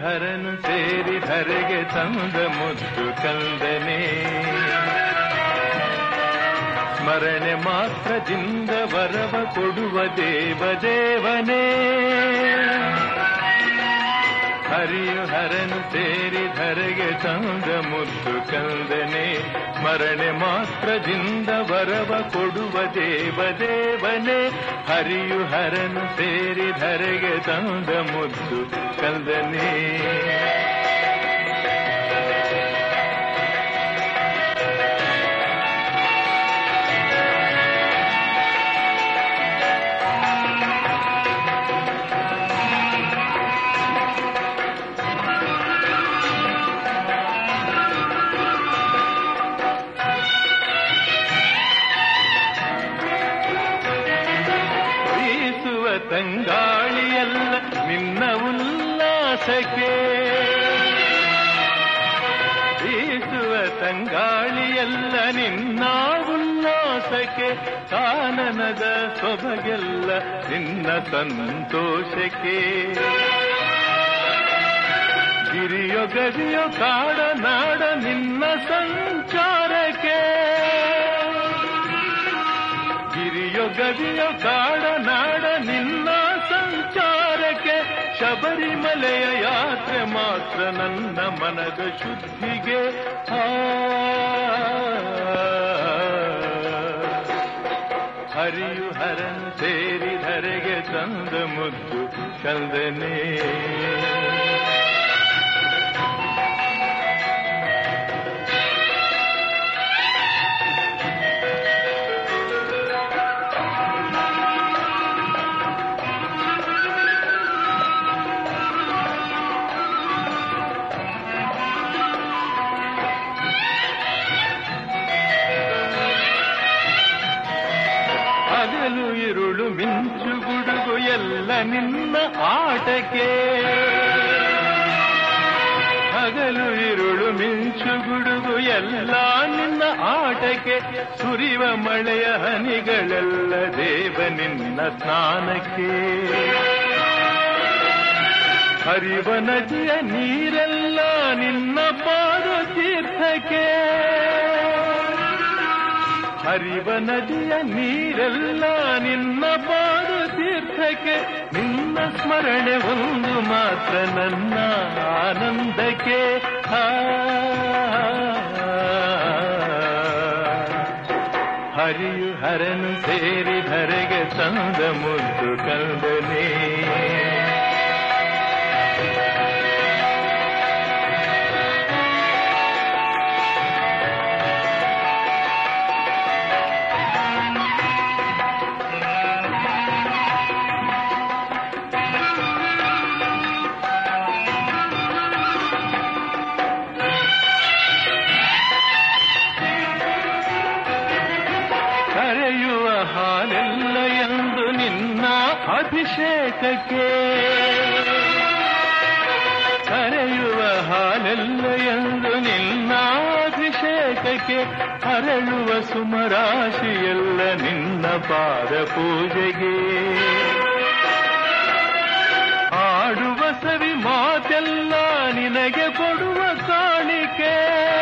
ಹರನು ಸೇರಿ ಧರೆಗೆ ತಂದ ಮುದ್ದು ಕಂದನೆ, ಸ್ಮರಣೆ ಮಾತ್ರದಿಂದ ವರವ ಕೊಡುವ ದೇವದೇವನೇ. ಹರಿಯು ಹರನು ಸೇರಿ ಧರೆಗೆ ತಂದ ಮುದ್ದು ಕಂದನೆ, ಸ್ಮರಣೆ ಮಾತ್ರದಿಂದ ವರವ ಕೊಡುವ ದೇವದೇವನೇ. ಹರಿಯು ಹರನು ಸೇರಿ ಧರೆಗೆ ತಂದ ಮುದ್ದು ಕಂದನೆ. ತಂಗಾಳಿಯಲ್ಲ ನಿನ್ನ ಉಲ್ಲಾಸಕ್ಕೆ, ಬೀಸುವ ತಂಗಾಳಿಯಲ್ಲ ನಿನ್ನ ಉಲ್ಲಾಸಕ್ಕೆ, ಕಾನನದ ಸೊಬಗೆಲ್ಲ ನಿನ್ನ ಸಂತೋಷಕ್ಕೆ. ಗಿರಿಯೋ ಗದಿಯೋ ಕಾಡ ನಾಡ ನಿನ್ನ ಸಂಚಾರಕ್ಕೆ, ಗಿರಿಯೋ ಗದಿಯೋ ಕಾಡ ನಾಡ ನಿನ್ನ ಸಂಚಾರಕ್ಕೆ. ಶಬರಿಮಲೆಯ ಯಾತ್ರೆ ಮಾತ್ರ ನನ್ನ ಮನದ ಶುದ್ಧಿಗೆ. ಹರಿಯು ಹರನು ಸೇರಿ ಧರೆಗೆ ತಂದ ಮುದ್ದು ಕಂದನೆ. ಹಗಲು ಇರುಳು ಮಿಂಚು ಗುಡುಗು ಎಲ್ಲ ನಿನ್ನ ಆಟಕ್ಕೆ, ಹಗಲು ಇರುಳು ಮಿಂಚು ಗುಡುಗು ಎಲ್ಲ ನಿನ್ನ ಆಟಕ್ಕೆ. ಸುರಿವ ಮಳೆಯ ಹನಿಗಳೆಲ್ಲ ದೇವ ನಿನ್ನ ಸ್ನಾನಕ್ಕೆ. ಹರಿವ ನದಿಯ ನೀರೆಲ್ಲ ನಿನ್ನ ಪಾದ ತೀರ್ಥಕ್ಕೆ, ಹರಿವ ನದಿಯ ನೀರೆಲ್ಲ ನಿನ್ನ ಪಾದ ತೀರ್ಥಕ್ಕೆ. ನಿನ್ನ ಸ್ಮರಣೆ ಒಂದು ಮಾತ್ರ ನನ್ನ ಆನಂದಕ್ಕೆ. ಹರಿಯು ಹರನು ಸೇರಿ ಧರೆಗೆ ತಂದ ಮುದ್ದು ಕಂದನೆ. ಕರೆಯುವ ಹಾಲೆಲ್ಲ ಎಂದು ನಿನ್ನ ಅಭಿಷೇಕಕ್ಕೆ, ಕರೆಯುವ ಹಾಲೆಲ್ಲ ಎಂದು ನಿನ್ನ ಅಭಿಷೇಕಕ್ಕೆ. ಹರಳುವ ಸುಮರಾಶಿಯೆಲ್ಲ ನಿನ್ನ ಪಾದ ಪೂಜೆಗೆ. ಆಡುವ ಸವಿ ಮಾತೆಲ್ಲ ನಿನಗೆ ಕೊಡುವ ಕಾಣಿಕೆ,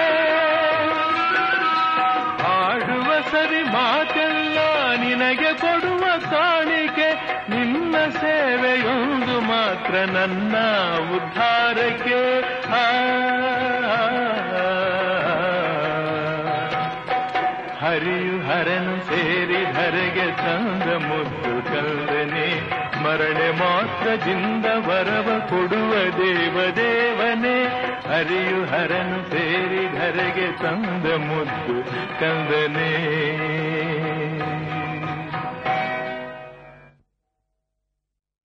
ಆಡುವ ಸರಿ ಮಾತೆಲ್ಲ ನಿನಗೆ ಕೊಡುವ ಕಾಣಿಕೆ. ನಿನ್ನ ಸೇವೆಯೊಂದು ಮಾತ್ರ ನನ್ನ ಉದ್ಧಾರಕ್ಕೆ. ಹರಿಯು ಹರನು ಸೇರಿ ಧರೆಗೆ ತಂದ ಮುದ್ದು ಕಂದನೆ, ಸ್ಮರಣೆ ಮಾತ್ರದಿಂದ ವರವ ಕೊಡುವ ದೇವದೇವನೇ. ಹರಿಯು ಹರನು ಸೇರಿ ಧರೆಗೆ ತಂದ ಮುದ್ದು ಕಂದನೆ.